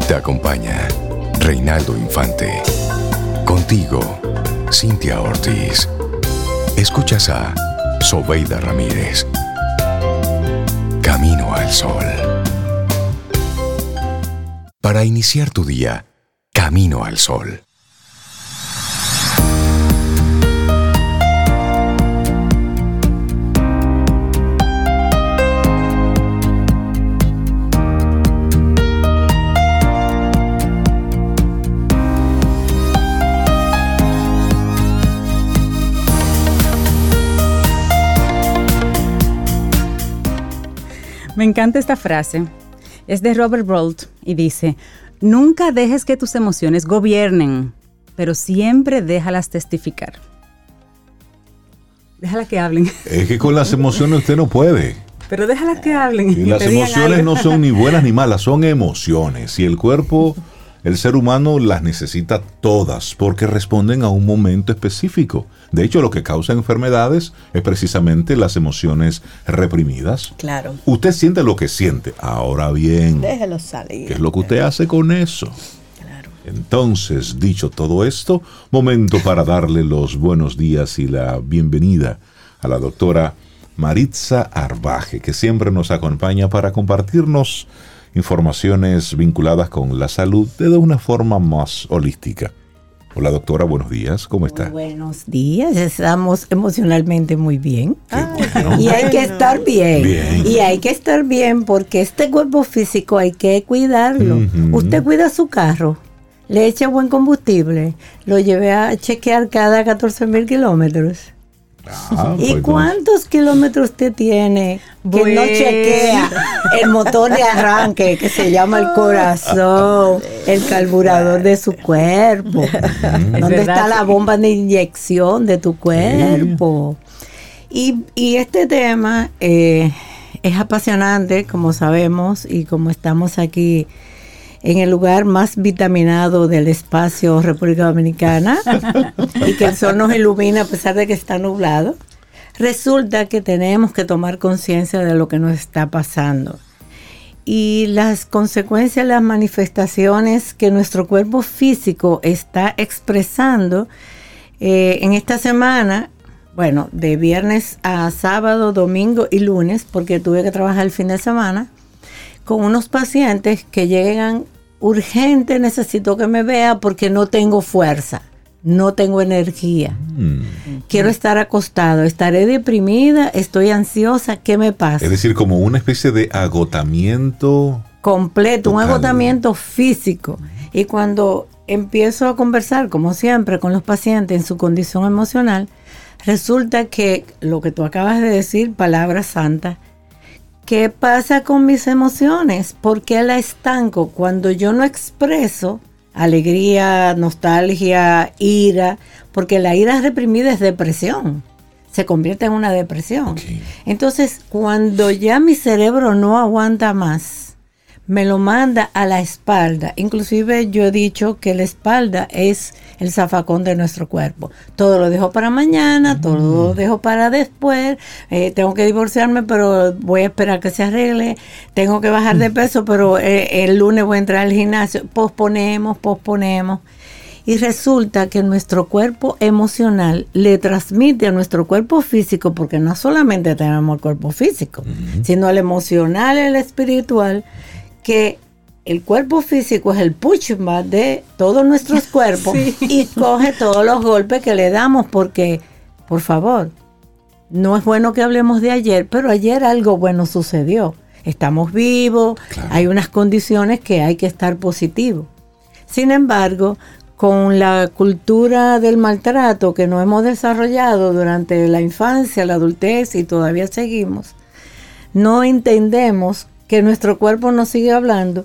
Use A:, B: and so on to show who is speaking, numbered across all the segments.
A: Te acompaña Reinaldo Infante. Contigo, Cintia Ortiz. Escuchas a Sobeida Ramírez. Camino al Sol. Para iniciar tu día, Camino al Sol.
B: Me encanta esta frase. Es de Robert Brault y dice: nunca dejes que tus emociones gobiernen, pero siempre déjalas testificar. Déjala que hablen.
C: Es que con las emociones usted no puede.
B: Pero déjalas que hablen.
C: Y las emociones no son ni buenas ni malas, son emociones. Y el cuerpo, el ser humano las necesita todas porque responden a un momento específico. De hecho, lo que causa enfermedades es precisamente las emociones reprimidas.
D: Claro.
C: Usted siente lo que siente. Ahora bien,
D: déjelo salir.
C: ¿Qué es lo que usted hace con eso?
D: Claro.
C: Entonces, dicho todo esto, momento para darle los buenos días y la bienvenida a la doctora Maritza Arbaje, que siempre nos acompaña para compartirnos informaciones vinculadas con la salud de una forma más holística. Hola doctora, buenos días, ¿cómo está?
D: Buenos días, estamos emocionalmente muy bien.
C: Bueno.
D: Y hay que estar bien. Y hay que estar bien porque este cuerpo físico hay que cuidarlo. Usted cuida su carro, le echa buen combustible, lo lleve a chequear cada 14,000 kilómetros. ¿Y cuántos kilómetros usted tiene que no chequea el motor de arranque que se llama el corazón, el carburador de su cuerpo? ¿Dónde está la bomba de inyección de tu cuerpo? Y este tema es apasionante, como sabemos, y como estamos aquí en el lugar más vitaminado del espacio República Dominicana y que el sol nos ilumina a pesar de que está nublado, resulta que tenemos que tomar conciencia de lo que nos está pasando y las consecuencias, las manifestaciones que nuestro cuerpo físico está expresando en esta semana. Bueno, de viernes a sábado, domingo y lunes, porque tuve que trabajar el fin de semana, con unos pacientes que llegan urgente, necesito que me vea porque no tengo fuerza, no tengo energía. Quiero estar acostado, estaré deprimida, estoy ansiosa, ¿qué me pasa?
C: Es decir, como una especie de agotamiento
D: completo,
C: total.
D: Un agotamiento físico. Y cuando empiezo a conversar, como siempre, con los pacientes en su condición emocional, resulta que lo que tú acabas de decir, palabra santa, ¿qué pasa con mis emociones? ¿Por qué la estanco? Cuando yo no expreso alegría, nostalgia, ira, porque la ira reprimida es depresión, se convierte en una depresión.
C: Okay.
D: Entonces, cuando ya mi cerebro no aguanta más, me lo manda a la espalda. Inclusive yo he dicho que la espalda es el zafacón de nuestro cuerpo. Todo lo dejo para mañana, todo lo dejo para después. Tengo que divorciarme, pero voy a esperar que se arregle. Tengo que bajar de peso, pero el lunes voy a entrar al gimnasio. Posponemos. Y resulta que nuestro cuerpo emocional le transmite a nuestro cuerpo físico, porque no solamente tenemos el cuerpo físico, sino el emocional y el espiritual, que el cuerpo físico es el pushback de todos nuestros cuerpos y coge todos los golpes que le damos porque, por favor, no es bueno que hablemos de ayer, pero ayer algo bueno sucedió. Estamos vivos, claro. Hay unas condiciones que hay que estar positivo. Sin embargo, con la cultura del maltrato que nos hemos desarrollado durante la infancia, la adultez y todavía seguimos, no entendemos que nuestro cuerpo nos sigue hablando,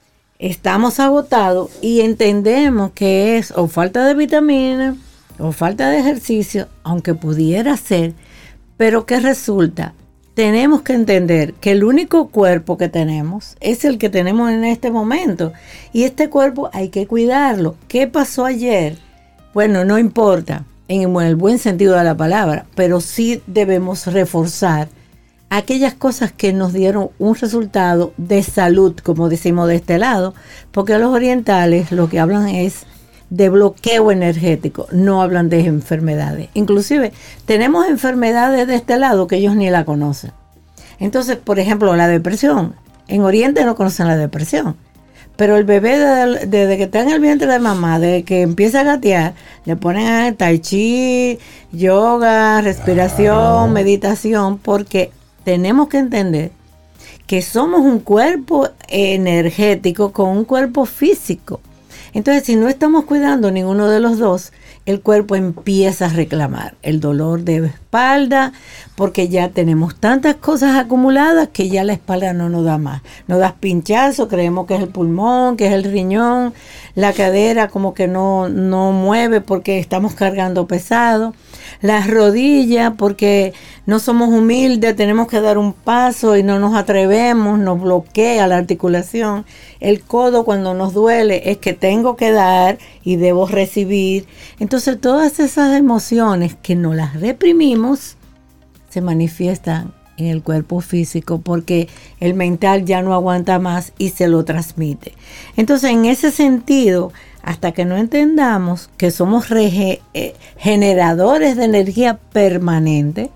D: estamos agotados y entendemos que es o falta de vitamina o falta de ejercicio, aunque pudiera ser, pero que resulta, tenemos que entender que el único cuerpo que tenemos es el que tenemos en este momento y este cuerpo hay que cuidarlo. ¿Qué pasó ayer? Bueno, no importa en el buen sentido de la palabra, pero sí debemos reforzar aquellas cosas que nos dieron un resultado de salud, como decimos de este lado, porque los orientales lo que hablan es de bloqueo energético, no hablan de enfermedades. Inclusive tenemos enfermedades de este lado que ellos ni la conocen. Entonces, por ejemplo, la depresión. En Oriente no conocen la depresión, pero el bebé desde que está en el vientre de mamá, desde que empieza a gatear, le ponen a tai chi, yoga, respiración, meditación, porque tenemos que entender que somos un cuerpo energético con un cuerpo físico. Entonces, si no estamos cuidando ninguno de los dos, el cuerpo empieza a reclamar el dolor de espalda, porque ya tenemos tantas cosas acumuladas que ya la espalda no nos da más. Nos da pinchazo, creemos que es el pulmón, que es el riñón, la cadera como que no mueve porque estamos cargando pesado. Las rodillas, porque no somos humildes, tenemos que dar un paso y no nos atrevemos, nos bloquea la articulación. El codo, cuando nos duele, es que tengo que dar y debo recibir. Entonces, todas esas emociones que no las reprimimos se manifiestan en el cuerpo físico, porque el mental ya no aguanta más y se lo transmite. Entonces, en ese sentido, hasta que no entendamos que somos generadores de energía permanente,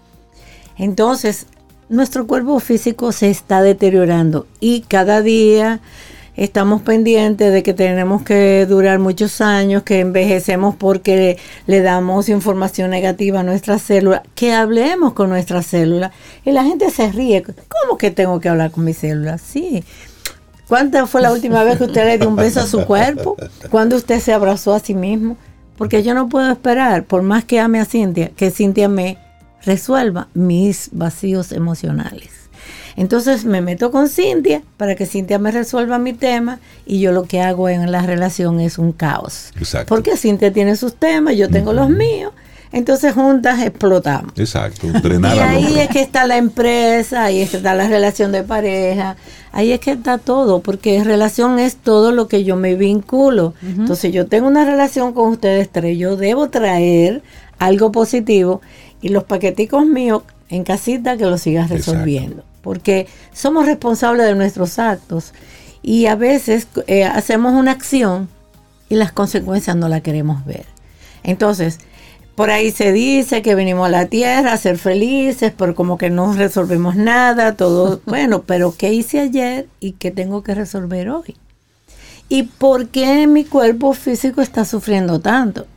D: entonces nuestro cuerpo físico se está deteriorando y cada día estamos pendientes de que tenemos que durar muchos años, que envejecemos porque le damos información negativa a nuestras células, que hablemos con nuestras células. Y la gente se ríe. ¿Cómo que tengo que hablar con mis células? Sí. ¿Cuánta fue la última vez que usted le dio un beso a su cuerpo? ¿Cuándo usted se abrazó a sí mismo? Porque yo no puedo esperar, por más que ame a Cintia, que Cintia me resuelva mis vacíos emocionales. Entonces me meto con Cintia para que Cintia me resuelva mi tema, y yo lo que hago en la relación es un caos.
C: Exacto.
D: Porque Cintia tiene sus temas, yo tengo los míos. Entonces juntas explotamos.
C: Exacto, drenar
D: y
C: al
D: ahí
C: otro.
D: es que está la empresa, ahí es que está la relación de pareja, ahí es que está todo, porque relación es todo lo que yo me vinculo. Entonces yo tengo una relación con ustedes tres, yo debo traer algo positivo, y los paqueticos míos en casita que los sigas resolviendo. Exacto. Porque somos responsables de nuestros actos, y a veces hacemos una acción y las consecuencias no las queremos ver. Entonces, por ahí se dice que venimos a la tierra a ser felices, pero como que no resolvemos nada, todo, bueno, pero ¿qué hice ayer y qué tengo que resolver hoy? ¿Y por qué mi cuerpo físico está sufriendo tanto?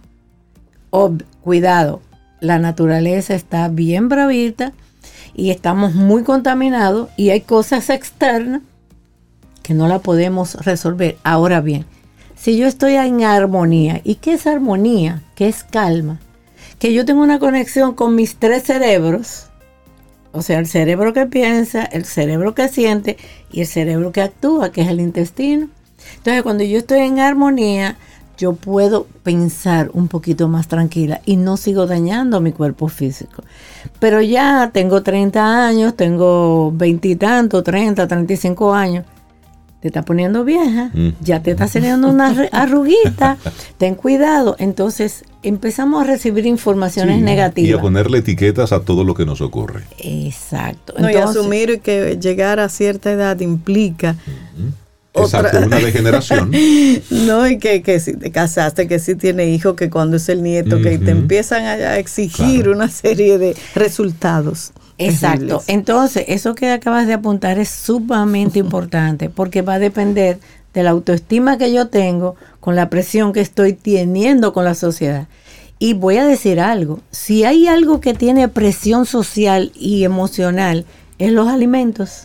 D: Cuidado, la naturaleza está bien bravita y estamos muy contaminados, y hay cosas externas que no la podemos resolver. Ahora bien, si yo estoy en armonía, ¿y qué es armonía? ¿Qué es calma? Que yo tengo una conexión con mis tres cerebros, o sea, el cerebro que piensa, el cerebro que siente y el cerebro que actúa, que es el intestino. Entonces, cuando yo estoy en armonía, yo puedo pensar un poquito más tranquila y no sigo dañando mi cuerpo físico. Pero ya tengo 30 años, tengo 20 y tanto, 30, 35 años. Te está poniendo vieja, ya te está saliendo una arruguita, ten cuidado. Entonces empezamos a recibir informaciones negativas.
C: Y a ponerle etiquetas a todo lo que nos ocurre.
D: Exacto.
E: No, entonces, y asumir que llegar a cierta edad implica...
C: Exacto, una degeneración.
E: No, y que si te casaste, que si tienes hijos, que cuando es el nieto, que te empiezan a exigir una serie de resultados.
D: Exacto.
E: Terribles.
D: Entonces, eso que acabas de apuntar es sumamente importante, porque va a depender de la autoestima que yo tengo con la presión que estoy teniendo con la sociedad. Y voy a decir algo, si hay algo que tiene presión social y emocional, es los alimentos.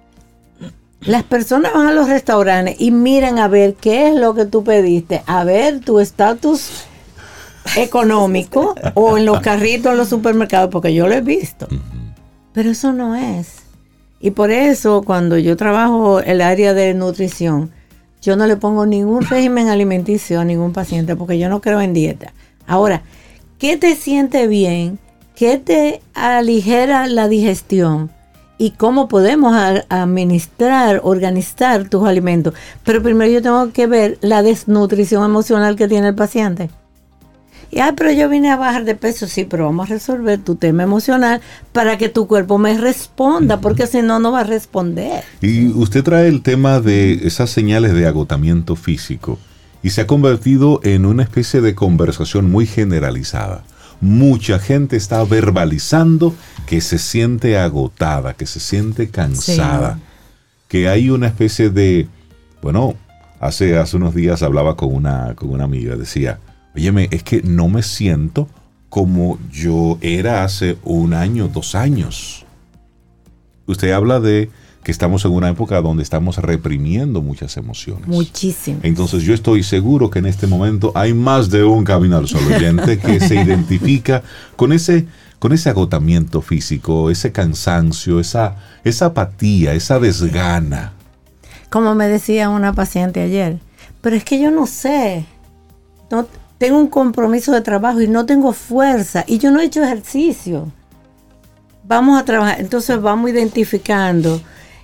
D: Las personas van a los restaurantes y miran a ver qué es lo que tú pediste, a ver tu estatus económico o en los carritos en los supermercados, porque yo lo he visto. Pero eso no es. Y por eso cuando yo trabajo el área de nutrición, yo no le pongo ningún régimen alimenticio a ningún paciente, porque yo no creo en dieta. Ahora, ¿qué te siente bien? ¿Qué te aligera la digestión? Y cómo podemos administrar, organizar tus alimentos. Pero primero yo tengo que ver la desnutrición emocional que tiene el paciente. Y, pero yo vine a bajar de peso, sí, pero vamos a resolver tu tema emocional para que tu cuerpo me responda, porque si no, no va a responder.
C: Y usted trae el tema de esas señales de agotamiento físico y se ha convertido en una especie de conversación muy generalizada. Mucha gente está verbalizando que se siente agotada, que se siente cansada, que hay una especie de, bueno, hace unos días hablaba con una amiga, decía, óyeme, es que no me siento como yo era hace 1 año, 2 años. Usted habla de que estamos en una época donde estamos reprimiendo muchas emociones.
D: Muchísimo.
C: Entonces yo estoy seguro que en este momento hay más de un Camino al Sol oyente que se identifica con ese agotamiento físico, ese cansancio, esa apatía, esa desgana.
D: Como me decía una paciente ayer, pero es que yo no sé, no tengo un compromiso de trabajo y no tengo fuerza y yo no he hecho ejercicio. Vamos a trabajar, entonces vamos identificando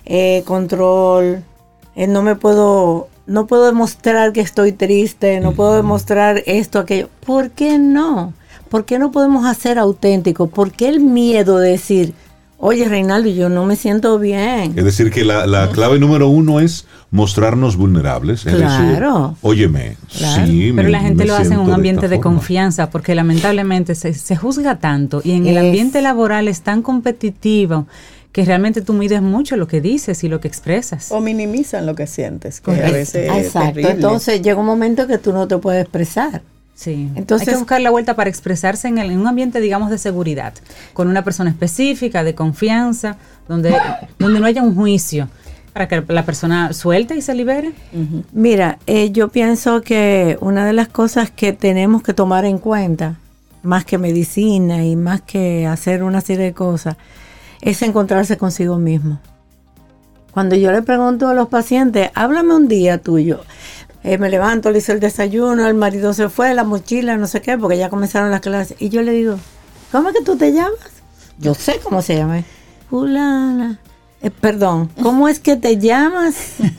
D: control, no puedo demostrar que estoy triste, no puedo demostrar esto, aquello. ¿Por qué no? ¿Por qué no podemos hacer auténtico? ¿Por qué el miedo de decir, oye, Reinaldo, yo no me siento bien?
C: Es decir, que la clave número 1 es mostrarnos vulnerables. Es
D: Claro.
C: decir, óyeme,
D: Claro.
C: sí,
B: Pero la gente lo hace en un ambiente de
C: forma.
B: confianza, porque lamentablemente se juzga tanto y en el ambiente laboral es tan competitivo que realmente tú mides mucho lo que dices y lo que expresas.
E: O minimizan lo que sientes, que a
B: Correcto.
E: veces es
D: Exacto.
E: terrible.
D: Entonces llega un momento que tú no te puedes expresar.
B: Sí.
D: Entonces-
B: hay que buscar la vuelta para expresarse en un ambiente, digamos, de seguridad, con una persona específica, de confianza, donde no haya un juicio, para que la persona suelte y se libere.
D: Mira, yo pienso que una de las cosas que tenemos que tomar en cuenta, más que medicina y más que hacer una serie de cosas, es encontrarse consigo mismo. Cuando yo le pregunto a los pacientes, háblame un día tuyo, me levanto, le hice el desayuno, el marido se fue, la mochila, no sé qué, porque ya comenzaron las clases, y yo le digo, ¿cómo es que tú te llamas? Yo sé cómo se llama. Fulana. Perdón, ¿cómo es que te llamas?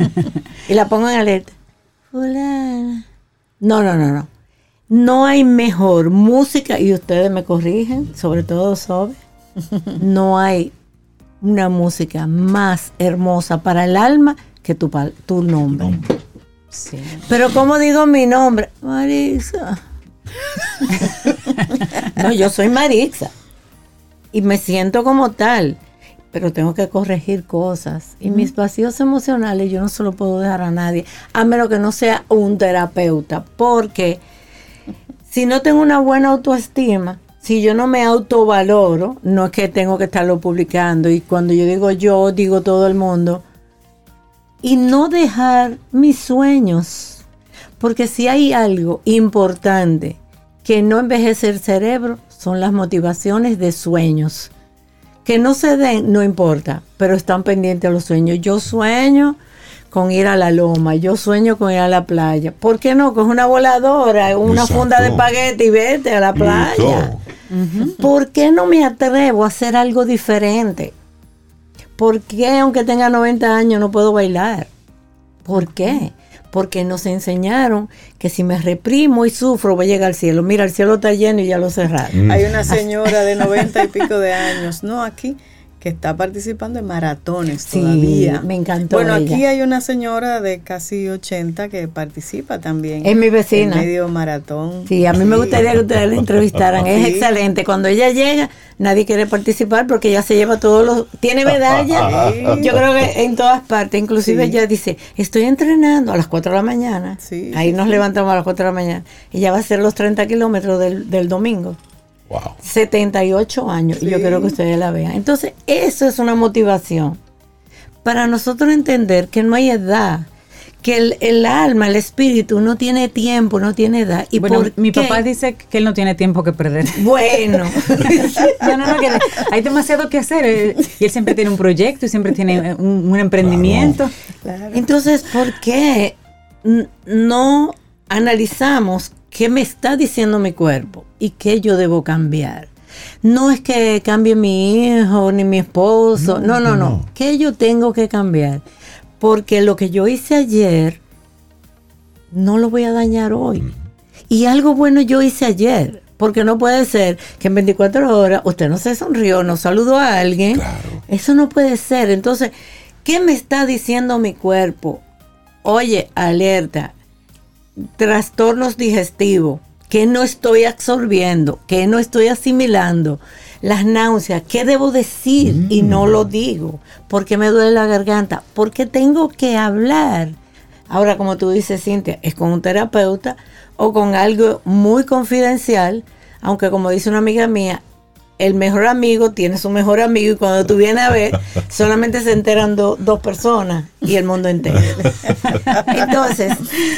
D: Y la pongo en alerta. Fulana. No. No hay mejor música, y ustedes me corrigen, sobre todo Sobe. No hay una música más hermosa para el alma que tu nombre.
B: Sí.
D: Pero ¿cómo digo mi nombre? Marixa. No, yo soy Marixa. Y me siento como tal. Pero tengo que corregir cosas. Y mis vacíos emocionales yo no se los puedo dejar a nadie. A menos que no sea un terapeuta. Porque si no tengo una buena autoestima, si yo no me autovaloro, no es que tengo que estarlo publicando. Y cuando yo digo todo el mundo. Y no dejar mis sueños. Porque si hay algo importante que no envejece el cerebro, son las motivaciones de sueños. Que no se den, no importa, pero están pendientes a los sueños. Yo sueño con ir a la loma, yo sueño con ir a la playa. ¿Por qué no? Con una voladora, una
C: Exacto.
D: funda de espagueti y vete a la playa. ¿Por qué no me atrevo a hacer algo diferente? ¿Por qué, aunque tenga 90 años, no puedo bailar? ¿Por qué? Porque nos enseñaron que si me reprimo y sufro, voy a llegar al cielo. Mira, el cielo está lleno y ya lo cerraron.
E: Hay una señora de 90 y pico de años, no aquí, que está participando en maratones
D: Sí,
E: todavía.
D: me encantó
E: Bueno,
D: ella.
E: aquí hay una señora de casi 80 que participa también.
D: Es mi vecina.
E: En medio maratón.
D: Sí, a mí me gustaría que ustedes la entrevistaran. Es
E: Sí.
D: excelente. Cuando ella llega, nadie quiere participar porque ella se lleva todos los... Tiene medalla.
E: Sí.
D: Yo creo que en todas partes. Inclusive
E: Sí.
D: ella dice, estoy entrenando a las 4 de la mañana.
E: Sí,
D: Ahí
E: sí,
D: nos levantamos a las 4 de la mañana. Ella va a hacer los 30 kilómetros del domingo.
C: Wow.
D: 78 años. Y yo
E: Sí.
D: quiero que ustedes la vean. Entonces, eso es una motivación para nosotros entender que no hay edad. Que el alma, el espíritu no tiene tiempo, no tiene edad. ¿Y
B: Bueno,
D: por
B: mi
D: qué?
B: papá dice que él no tiene tiempo que perder.
D: Bueno,
B: No, que hay demasiado que hacer. Y él siempre tiene un proyecto y siempre tiene un emprendimiento.
E: Claro.
D: entonces, ¿por qué no analizamos qué me está diciendo mi cuerpo y qué yo debo cambiar? No es que cambie mi hijo ni mi esposo, no. ¿Qué yo tengo que cambiar? Porque lo que yo hice ayer no lo voy a dañar hoy. Y algo bueno yo hice ayer, porque no puede ser que en 24 horas usted no se sonrió, no saludó a alguien.
C: Claro.
D: Eso no puede ser. Entonces, ¿qué me está diciendo mi cuerpo? Oye, alerta, trastornos digestivos, que no estoy absorbiendo, que no estoy asimilando, las náuseas, ¿qué debo decir? Y no lo digo, porque me duele la garganta, porque tengo que hablar. Ahora, como tú dices, Cintia, es con un terapeuta o con algo muy confidencial, aunque como dice una amiga mía, el mejor amigo tiene su mejor amigo y cuando tú vienes a ver, solamente se enteran dos personas y el mundo entero. Entonces,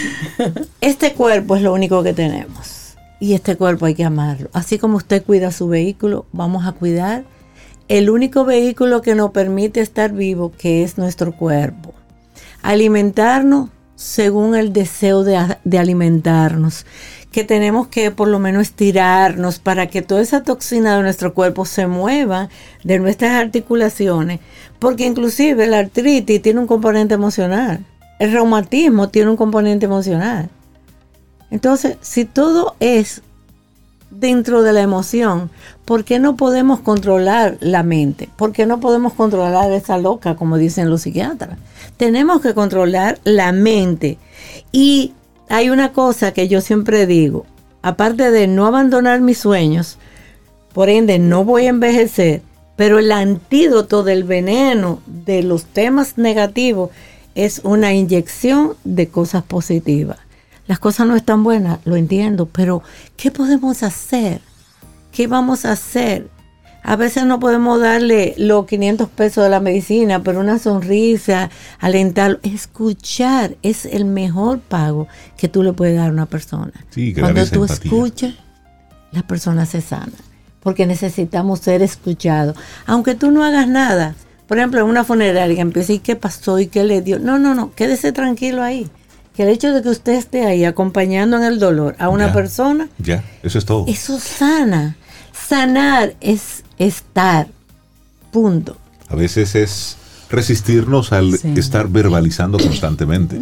D: este cuerpo es lo único que tenemos y este cuerpo hay que amarlo. Así como usted cuida su vehículo, vamos a cuidar el único vehículo que nos permite estar vivo, que es nuestro cuerpo. Alimentarnos según el deseo de alimentarnos, que tenemos que por lo menos estirarnos para que toda esa toxina de nuestro cuerpo se mueva de nuestras articulaciones, porque inclusive la artritis tiene un componente emocional, el reumatismo tiene un componente emocional. Entonces, si todo es dentro de la emoción, ¿por qué no podemos controlar la mente? ¿Por qué no podemos controlar esa loca, como dicen los psiquiatras? Tenemos que controlar la mente. Y hay una cosa que yo siempre digo, aparte de no abandonar mis sueños, por ende no voy a envejecer, pero el antídoto del veneno de los temas negativos es una inyección de cosas positivas. Las cosas no están buenas, lo entiendo, pero ¿qué podemos hacer? ¿Qué vamos a hacer? A veces no podemos darle los 500 pesos de la medicina, pero una sonrisa, alentarlo, escuchar es el mejor pago que tú le puedes dar a una persona.
C: Sí, que
D: cuando tú
C: empatía.
D: escuchas, la persona se sana, porque necesitamos ser escuchados. Aunque tú no hagas nada, por ejemplo, en una funeraria empieza, ¿y qué pasó? ¿Y qué le dio? No, quédese tranquilo ahí. Que el hecho de que usted esté ahí acompañando en el dolor a una persona,
C: Ya, eso es todo.
D: eso sana. Sanar es estar, punto.
C: A veces es resistirnos al estar verbalizando constantemente.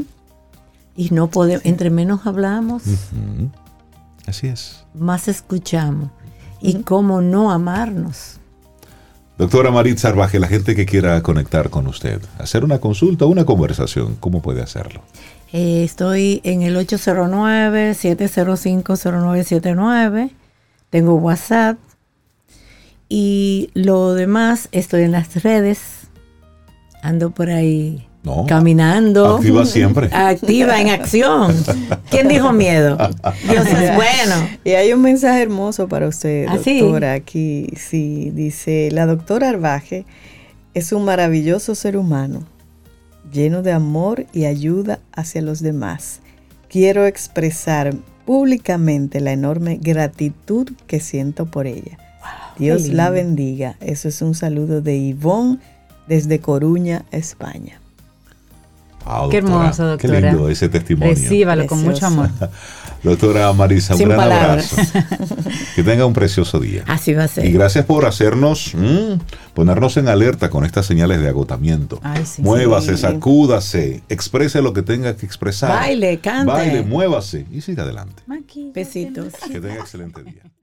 D: Y no podemos, entre menos hablamos,
C: Así es.
D: más escuchamos. Y cómo no amarnos.
C: Doctora Maritza Arbaje, la gente que quiera conectar con usted, hacer una consulta o una conversación, ¿cómo puede hacerlo?
D: Estoy en el 809-705-0979. Tengo WhatsApp. Y lo demás, estoy en las redes. Ando por ahí caminando.
C: Activa siempre.
D: Activa, en acción. ¿Quién dijo miedo? Dios es bueno.
E: Y hay un mensaje hermoso para usted,
D: ¿Ah,
E: doctora. Aquí sí, dice, la doctora Arbaje es un maravilloso ser humano, lleno de amor y ayuda hacia los demás. Quiero expresar públicamente la enorme gratitud que siento por ella. Dios la bendiga. Eso es un saludo de Ivonne desde Coruña, España.
C: Wow,
B: Qué hermoso, doctora.
C: Qué lindo ese testimonio.
B: Recíbalo con mucho amor.
C: Doctora Marisa, un
D: Sin
C: gran
D: palabras.
C: abrazo. Que tenga un precioso día.
D: Así va a ser.
C: Y gracias por hacernos, ponernos en alerta con estas señales de agotamiento.
B: Ay, sí.
C: Muévase,
E: Sí.
C: sacúdase, exprese lo que tenga que expresar.
D: Baile, cante.
C: Baile, muévase y siga adelante.
D: Besitos.
C: Que tenga excelente día.